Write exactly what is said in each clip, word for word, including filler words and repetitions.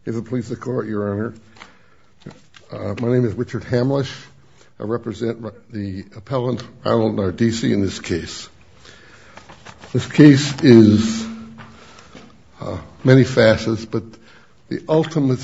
If it please the Court, Your Honor. Uh, my name is Richard Hamlish. I represent the appellant Ronald Nardisi in this case. This case is uh, many facets, but the ultimate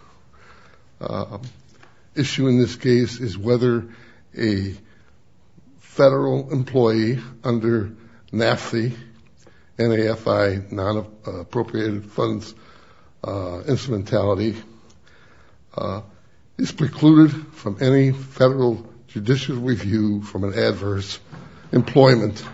uh, issue in this case is whether a federal employee under NAFI, N A F I, non-appropriated funds uh, instrumentality, uh, is precluded from any federal judicial review from an adverse employment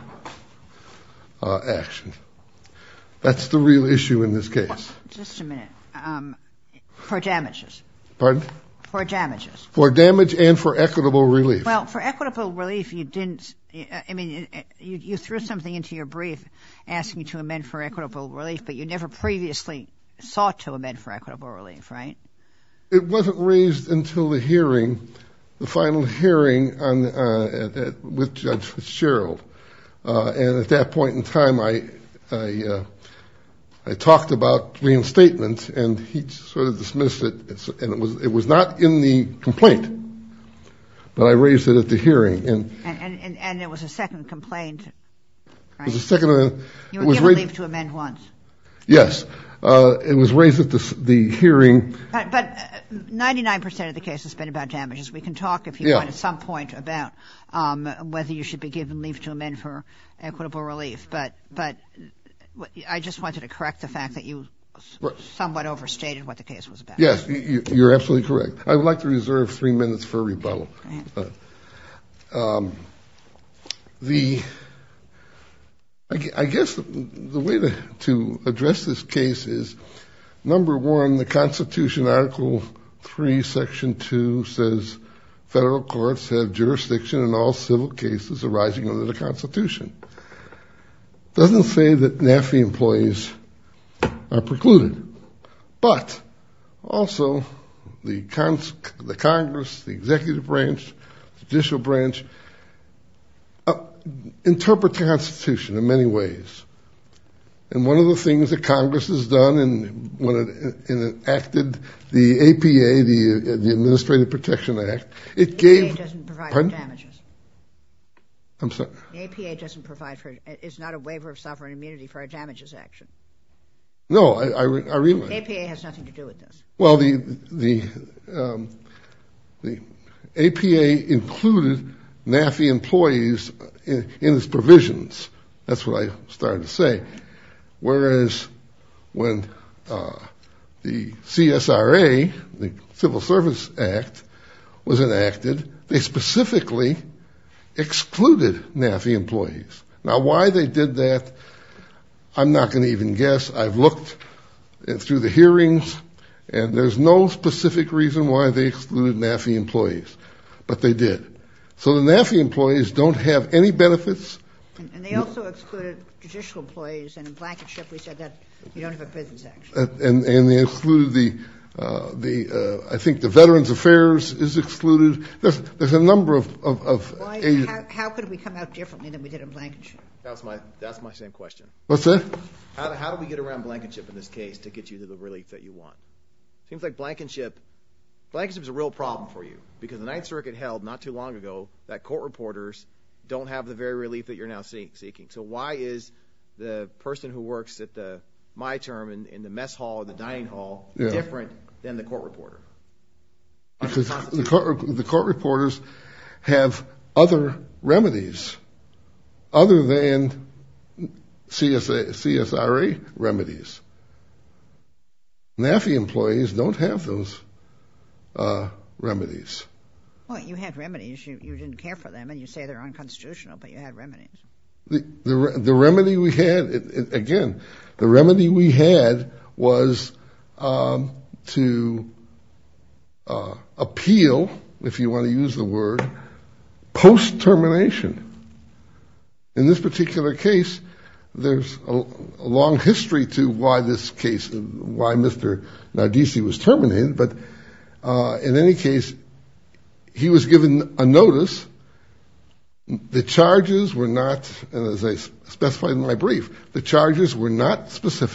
uh, action. That's the real issue in this case. Just a minute. Um, for damages. Pardon? For damages. For damage and for equitable relief. Well, for equitable relief, you didn't, I mean, you, you threw something into your brief asking to amend for equitable relief, but you never previously sought to amend for equitable relief, right? It wasn't raised until the hearing, the final hearing on uh, at, at, with Judge Fitzgerald. Uh, and at that point in time, I, I, uh, I talked about reinstatement, and he sort of dismissed it, and it was it was not in the complaint, but I raised it at the hearing. And and and, and it was a second complaint, right? It was a second. Uh, you were given leave to amend once. Yes, uh, it was raised at the the hearing. But, but ninety-nine percent of the case has been about damages. We can talk if you yeah. want at some point about um, whether you should be given leave to amend for equitable relief. But but. I just wanted to correct the fact that you right. somewhat overstated what the case was about. Yes, you, you're absolutely correct. I would like to reserve three minutes for rebuttal. Uh, um, the, I, I guess the, the way to, to address this case is, number one, the Constitution, Article three, Section two says federal courts have jurisdiction in all civil cases arising under the Constitution. Doesn't say that NAFI employees are precluded, but also the, cons- the Congress, the executive branch, the judicial branch uh, interpret the Constitution in many ways. And one of the things that Congress has done in, when it, it enacted the A P A, the, the Administrative Protection Act, it gave... The A P A doesn't provide pardon? for damages. I'm sorry. The A P A doesn't provide for, it's not a waiver of sovereign immunity for a damages action. No, I, I, I realize. The A P A has nothing to do with this. Well, the, the, um, the A P A included NAFI employees in, in its provisions. That's what I started to say. Whereas when, uh, the C S R A, the Civil Service Act, was enacted, they specifically excluded NAFI employees. Now, why they did that, I'm not going to even guess. I've looked through the hearings, and there's no specific reason why they excluded NAFI employees, but they did. So the NAFI employees don't have any benefits. And, and they also excluded judicial employees, and in Blankenship we said that you don't have a business action. Uh, and, and they excluded the Uh, the uh, I think the Veterans Affairs is excluded. There's, there's a number of of, of Why, a, how, how could we come out differently than we did in Blankenship? That's my that's my same question. What's that? How how do we get around Blankenship in this case to get you to the relief that you want? Seems like Blankenship Blankenship is a real problem for you because the Ninth Circuit held not too long ago that court reporters don't have the very relief that you're now see, seeking. So why is the person who works at the my term in, in the mess hall or the dining hall yeah. different than the court reporter? Because the court, the court reporters have other remedies other than C S A, C S R A remedies. NAFI employees don't have those uh, remedies. Well, you had remedies. You, you didn't care for them, and you say they're unconstitutional, but you had remedies. The the, the remedy we had, it, it, again, the remedy we had was um, to uh, appeal, if you want to use the word, post-termination. In this particular case, there's a, a long history to why this case, why Mister Nardisi was terminated, but uh, in any case, he was given a notice. The charges were not, and as I specified in my brief, the charges were not specific.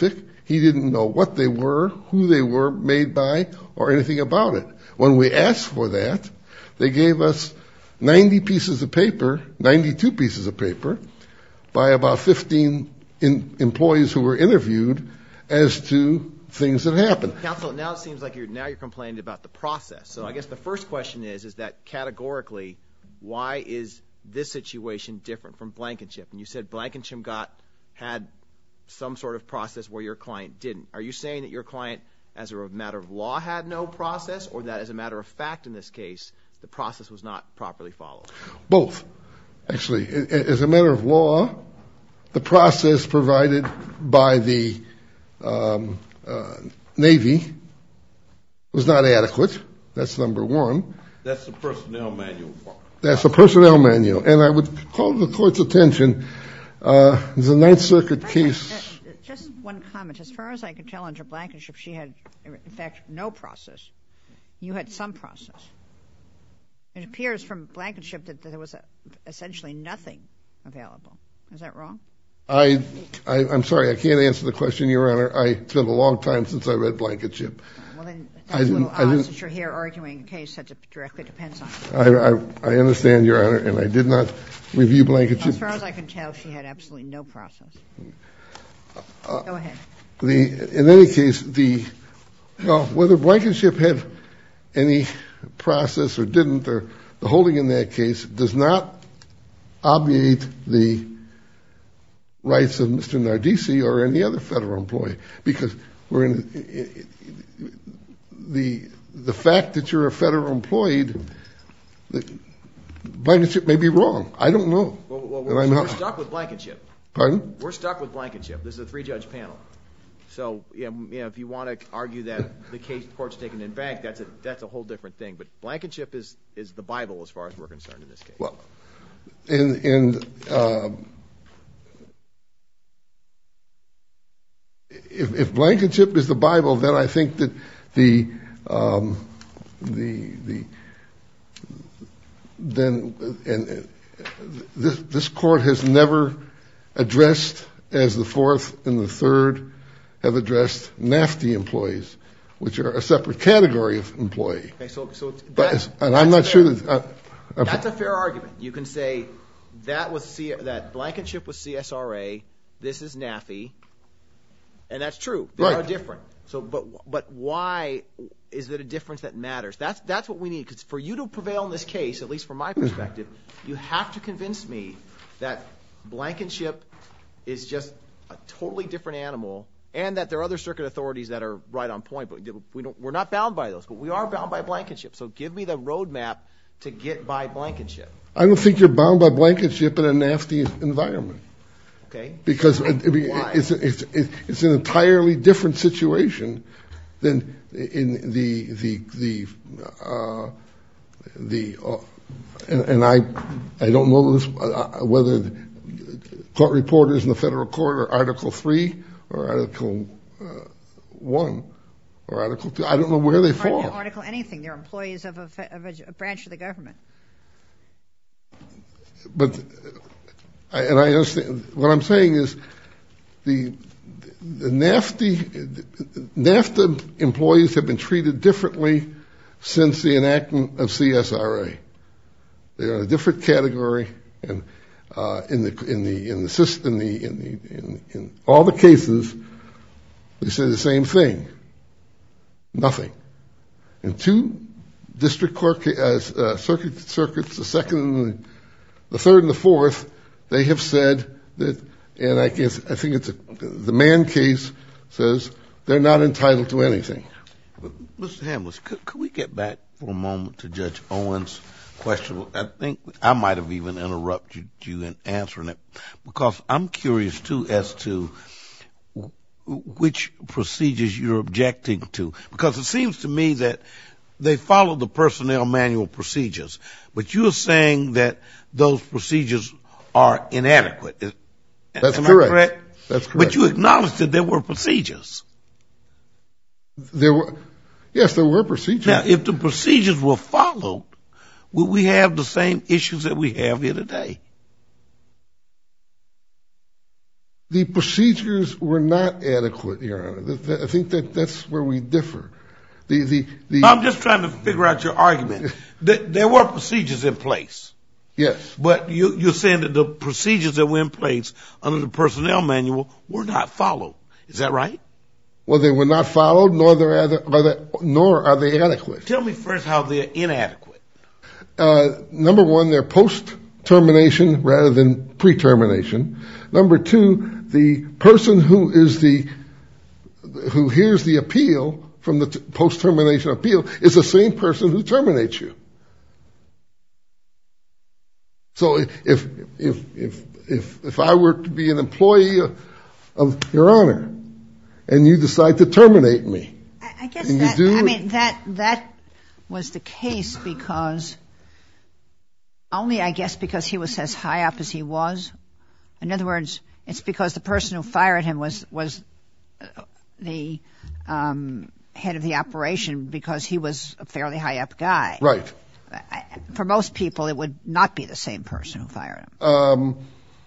He didn't know what they were, who they were made by, or anything about it. When we asked for that, they gave us ninety pieces of paper, ninety-two pieces of paper, by about fifteen in, employees who were interviewed as to things that happened. Counsel, now it seems like you're now you're complaining about the process. So I guess the first question is, is that categorically, why is this situation different from Blankenship? And you said Blankenship got had some sort of process where your client didn't. Are you saying that your client, as a matter of law, had no process, or that as a matter of fact in this case, the process was not properly followed? Both. Actually, as a matter of law, the process provided by the um, uh, Navy was not adequate. That's number one. That's the personnel manual. That's the personnel manual. And I would call the court's attention, uh, there's a Ninth Circuit case. Uh, just one comment. As far as I can tell, under Blankenship, she had, in fact, no process. You had some process. It appears from Blankenship that there was a, essentially nothing available. Is that wrong? I, I, I'm sorry, I can't answer the question, Your Honor. I, it's been a long time since I read Blankenship. Well, then that's a little odd since you're here arguing a case that directly depends on it. I, I, I understand, Your Honor, and I did not review Blankenship. As far as I can tell, she had absolutely no process. Uh, Go ahead. The, in any case, the, well, whether Blankenship had any process or didn't, or the holding in that case does not obviate the rights of Mister Nardisi or any other federal employee, because we're in the the fact that you're a federal employee, the, Blankenship may be wrong. I don't know. Well, well, we're, we're not, stuck with Blankenship. Pardon? We're stuck with Blankenship. This is a three-judge panel. So, you know, you know, if you want to argue that the case court's taken in bank, that's a that's a whole different thing. But Blankenship is is the Bible as far as we're concerned in this case. Well, and and um, if, if Blankenship is the Bible, then I think that the um, the the then and this this court has never addressed, as the Fourth and the Third have addressed, NAFTA employees, which are a separate category of employee. Okay, so so but, and I'm not fair. sure that uh, that's a fair argument. You can say that was C, that Blankenship was C S R A, this is NAFI, and that's true. They right. are different. So, but but why is it a difference that matters? That's that's what we need. Because for you to prevail in this case, at least from my perspective, you have to convince me that Blankenship is just a totally different animal, and that there are other circuit authorities that are right on point. But we don't, we're not bound by those, but we are bound by Blankenship. So give me the roadmap to get by Blankenship. I don't think you're bound by Blankenship in a NAFTA environment. Okay. Because it, it's, it's, it's an entirely different situation than in the the the uh, the uh, and, and I I don't know this, uh, whether court reporters in the federal court are Article Three or Article uh, One or Article Two. I don't know where they fall. Article, article anything. They're employees of a, of a branch of the government. But. And I understand what I'm saying is the, the NAFTA, NAFTA employees have been treated differently since the enactment of C S R A. They're in a different category, and uh, in the in the in the system in the in the in, in all the cases, they say the same thing. Nothing. In two district court uh, uh, circuit circuits, the second and the, the third and the fourth. They have said that, and I guess I think it's a, the Mann case says they're not entitled to anything. Mister Hamlis, could, could we get back for a moment to Judge Owen's question? I think I might have even interrupted you in answering it, because I'm curious too as to which procedures you're objecting to, because it seems to me that they follow the personnel manual procedures, but you're saying that those procedures are inadequate. That's Am correct. I correct? That's correct. But you acknowledged that there were procedures. There were, yes, there were procedures. Now, if the procedures were followed, would we have the same issues that we have here today? The procedures were not adequate, Your Honor. I think that that's where we differ. The, the, the I'm just trying to figure out your argument. There were procedures in place. Yes. But you, you're saying that the procedures that were in place under the personnel manual were not followed. Is that right? Well, they were not followed, nor, are they, are they, nor are they adequate. Tell me first how they're inadequate. Uh, number one, they're post-termination rather than pre-termination. Number two, the person who is the who hears the appeal from the t- post-termination appeal is the same person who terminates you. So if if if if if I were to be an employee of, of Your Honor, and you decide to terminate me, I, I guess and that you do, I mean that that was the case because only I guess because he was as high up as he was. In other words, it's because the person who fired him was was the um, head of the operation because he was a fairly high up guy. Right. For most people, it would not be the same person who fired him. Um,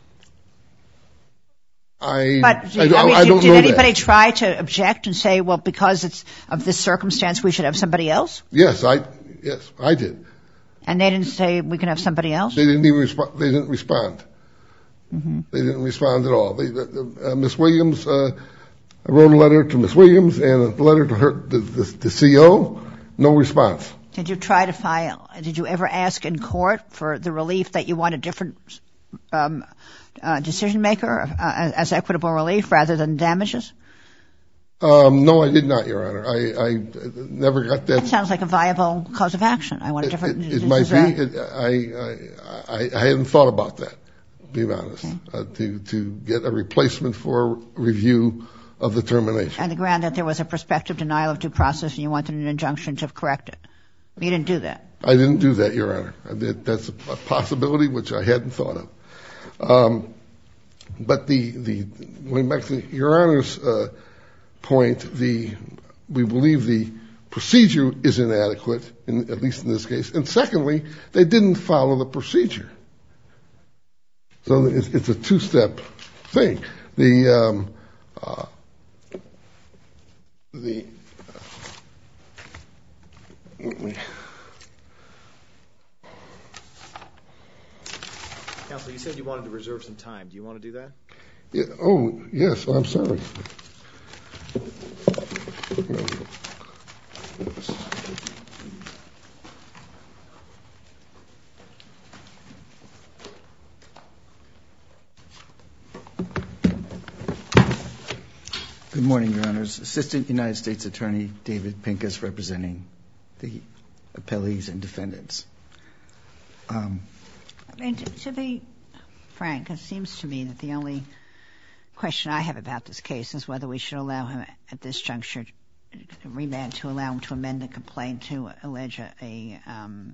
I, but I, I, mean, I did, don't did know anybody that. try to object and say, well, because it's of this circumstance, we should have somebody else? Yes, I yes I did. And they didn't say we can have somebody else? They didn't even respond. They didn't respond. Mm-hmm. They didn't respond at all. They, uh, Miss Williams, uh, I wrote a letter to Miss Williams and a letter to her, the, the, the C O. No response. Did you try to file? Did you ever ask in court for the relief that you want a different um, uh, decision maker uh, as equitable relief rather than damages? Um, no, I did not, Your Honor. I, I never got that. That sounds like a viable cause of action. I want a different. It, it, it might be. It, I, I I hadn't thought about that, to be honest. Okay. Uh, to to get a replacement for review of the termination. And the ground that there was a prospective denial of due process and you wanted an injunction to correct it. You didn't do that. I didn't do that, Your Honor. I did, that's a possibility which I hadn't thought of. Um, but the the going back to Your Honor's uh, point, the we believe the procedure is inadequate, in, at least in this case. And secondly, they didn't follow the procedure. So it's, it's a two-step thing. The um, uh, the Counsel, you said you wanted to reserve some time. Do you want to do that? Yeah, oh, yes. I'm sorry. Good morning, Your Honors. Assistant United States Attorney David Pincus representing the appellees and defendants. Um, I mean, to, to be frank, it seems to me that the only question I have about this case is whether we should allow him at this juncture remand to allow him to amend the complaint to allege a, a, um,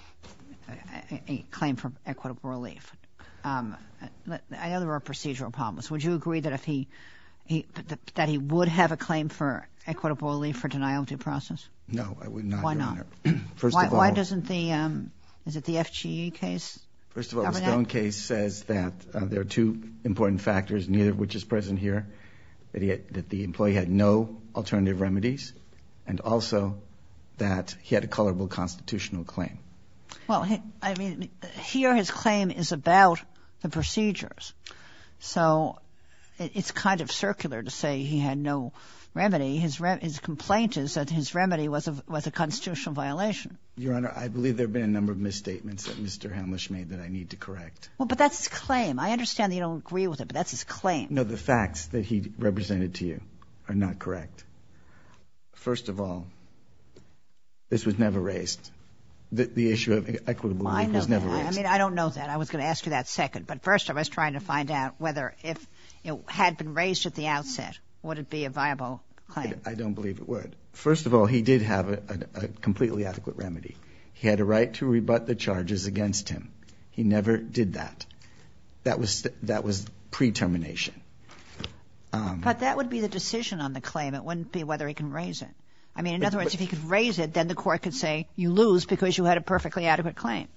a, a claim for equitable relief. Um, I know there are procedural problems. Would you agree that if he He, that he would have a claim for equitable relief for denial of due process? No, I would not. Why Your not? Honor. First why, of all, why doesn't the um, is it the F G E case? First of all, the Stone that? case says that uh, there are two important factors, neither of which is present here, that he had, that the employee had no alternative remedies, and also that he had a colorable constitutional claim. Well, he, I mean, here his claim is about the procedures, so it's kind of circular to say he had no remedy. His re- his complaint is that his remedy was a was a constitutional violation. Your Honor, I believe there have been a number of misstatements that Mister Hamlish made that I need to correct. Well, but that's his claim. I understand that you don't agree with it, but that's his claim. No, the facts that he represented to you are not correct. First of all, this was never raised. The, the issue of equitable well, relief was never that. raised. I mean, I don't know that. I was going to ask you that second. But first I was trying to find out whether if it had been raised at the outset, would it be a viable claim? I don't believe it would. First of all, he did have a, a, a completely adequate remedy. He had a right to rebut the charges against him. He never did that. That was that was pre-termination. Um, but that would be the decision on the claim. It wouldn't be whether he can raise it. I mean, in but, other words, if he could raise it, then the court could say you lose because you had a perfectly adequate claim.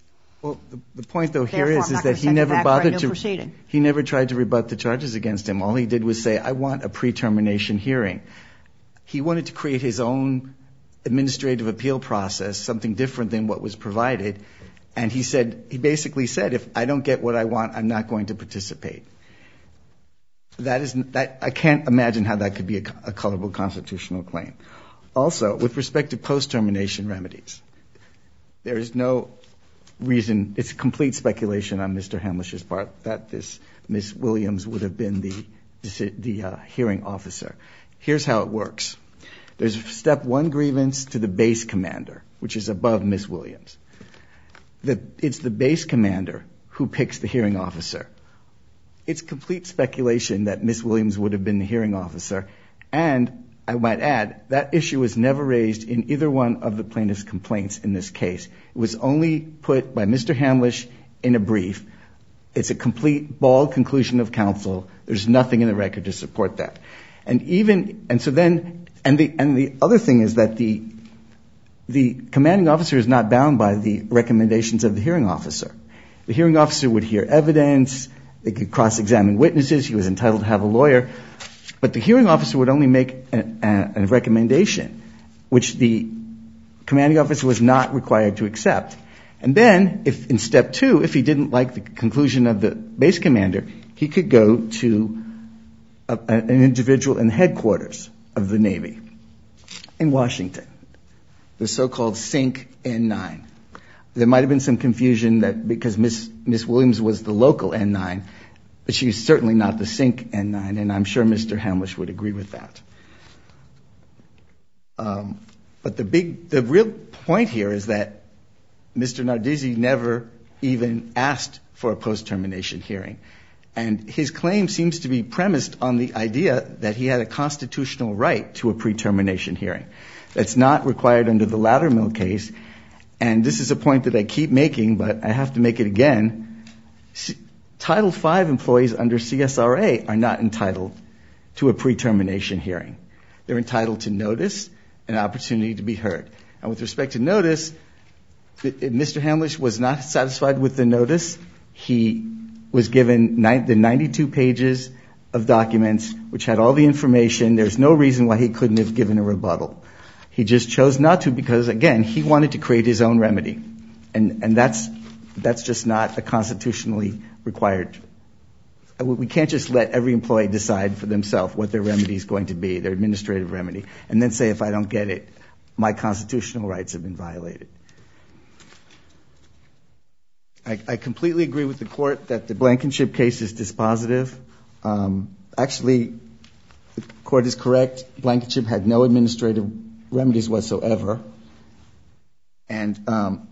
Well, the, the point, though, here Therefore, is, I'm is not that gonna he send you never back for a bothered new to, proceeding. he never tried to rebut the charges against him. All he did was say, I want a pre-termination hearing. He wanted to create his own administrative appeal process, something different than what was provided. And he said, he basically said, if I don't get what I want, I'm not going to participate. That is, that, I can't imagine how that could be a, a colorable constitutional claim. Also, with respect to post-termination remedies, there is no reason, it's complete speculation on Mister Hamlish's part that this Miz Williams would have been the, the uh, hearing officer. Here's how it works. There's step one grievance to the base commander, which is above Miz Williams. The, it's the base commander who picks the hearing officer. It's complete speculation that Miz Williams would have been the hearing officer. And I might add, that issue was never raised in either one of the plaintiff's complaints in this case. It was only put by Mister Hamlish in a brief. It's a complete bald conclusion of counsel. There's nothing in the record to support that. And even, and so then, and the, and the other thing is that the, the commanding officer is not bound by the recommendations of the hearing officer. The hearing officer would hear evidence, they could cross-examine witnesses, he was entitled to have a lawyer, but the hearing officer would only make a, a, a recommendation, which the commanding officer was not required to accept. And then, if in step two, if he didn't like the conclusion of the base commander, he could go to a, a, an individual in the headquarters of the Navy in Washington, the so-called S Y N C N nine. There might have been some confusion that because Miss Miss Williams was the local N nine, but she's certainly not the S Y N C N nine, and I'm sure Mister Hamlish would agree with that. Um, but the big, the real point here is that Mister Nardizzi never even asked for a post-termination hearing. And his claim seems to be premised on the idea that he had a constitutional right to a pre-termination hearing. That's not required under the Loudermill case. And this is a point that I keep making, but I have to make it again. C- Title five employees under C S R A are not entitled to a pre-termination hearing. They're entitled to notice, an opportunity to be heard. And with respect to notice, Mister Hamlish was not satisfied with the notice. He was given the ninety-two pages of documents which had all the information. There's no reason why he couldn't have given a rebuttal. He just chose not to because, again, he wanted to create his own remedy. And, and that's, that's just not a constitutionally required. We can't just let every employee decide for themselves what their remedy is going to be, their administrative remedy, and then say, if I don't get it, my constitutional rights have been violated. I, I completely agree with the court that the Blankenship case is dispositive. Um, actually, the court is correct. Blankenship had no administrative remedies whatsoever. And um,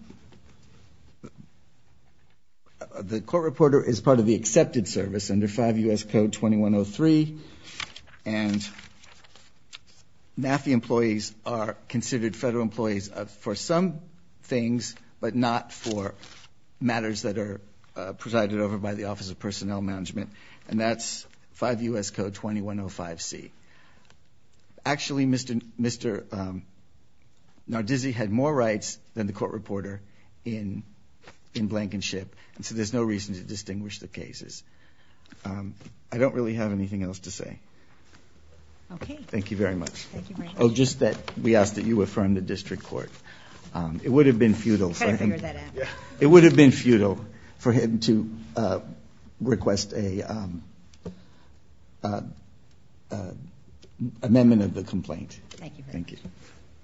the court reporter is part of the accepted service under five U S Code twenty-one oh three. And N A F I employees are considered federal employees for some things, but not for matters that are uh, presided over by the Office of Personnel Management, and that's five U S Code twenty-one oh five C. Actually, Mister Mister Um, Nardizzi had more rights than the court reporter in in Blankenship, and so there's no reason to distinguish the cases. Um, I don't really have anything else to say. Okay. Thank you very much. Thank you very much. Oh, just that we ask that you affirm the district court. Um, it would have been futile for him. Figure that out. Yeah. It would have been futile for him to uh, request a um, uh, uh, amendment of the complaint. Thank you very Thank much. you.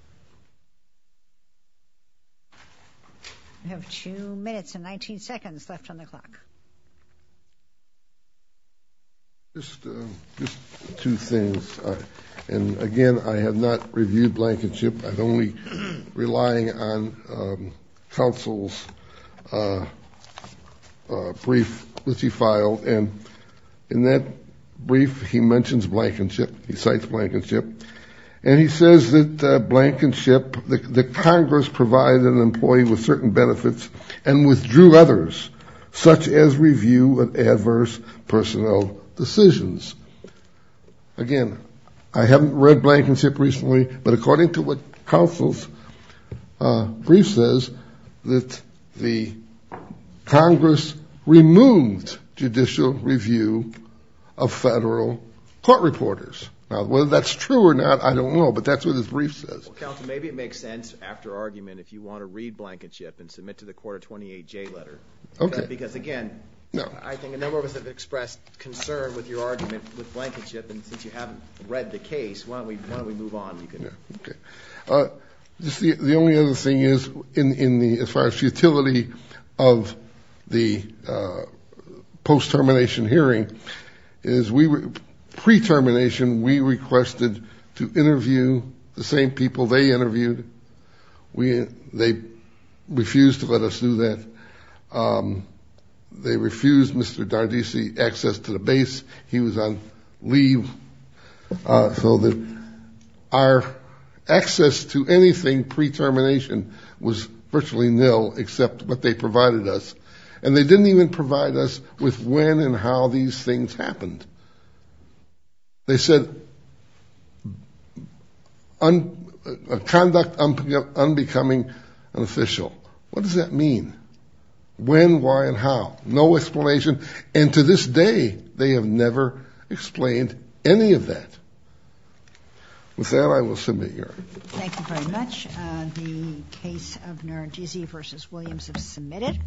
We have two minutes and nineteen seconds left on the clock. Just, uh, just two things. Uh, and again, I have not reviewed Blankenship. I'm only relying on um, counsel's uh, uh, brief which he filed. And in that brief, he mentions Blankenship. He cites Blankenship. And he says that uh, Blankenship, the, the Congress provided an employee with certain benefits and withdrew others, such as review of adverse personnel decisions. Again, I haven't read Blankenship recently, but according to what counsel's uh, brief says, that the Congress removed judicial review of federal court reporters. Now, whether that's true or not, I don't know, but that's what his brief says. Well, counsel, maybe it makes sense after argument if you want to read Blankenship and submit to the court a twenty-eight J letter. Okay. Because, again, no. I think a number of us have expressed concern with your argument with Blankenship, and since you haven't read the case, why don't we why don't we move on? You can. Yeah, okay. Uh, just the the only other thing is in in the as far as futility of the uh, post termination hearing is we re- pre-termination we requested to interview the same people they interviewed. We they refused to let us do that. Um, They refused Mister Dardisi access to the base. He was on leave. Uh, so that our access to anything pre-termination was virtually nil except what they provided us. And they didn't even provide us with when and how these things happened. They said un, uh, conduct unbe- unbecoming an official. What does that mean? When, why, and how. No explanation. And to this day, they have never explained any of that. With that, I will submit your. Thank you very much. Uh, the case of Nardizzi versus Williams is submitted.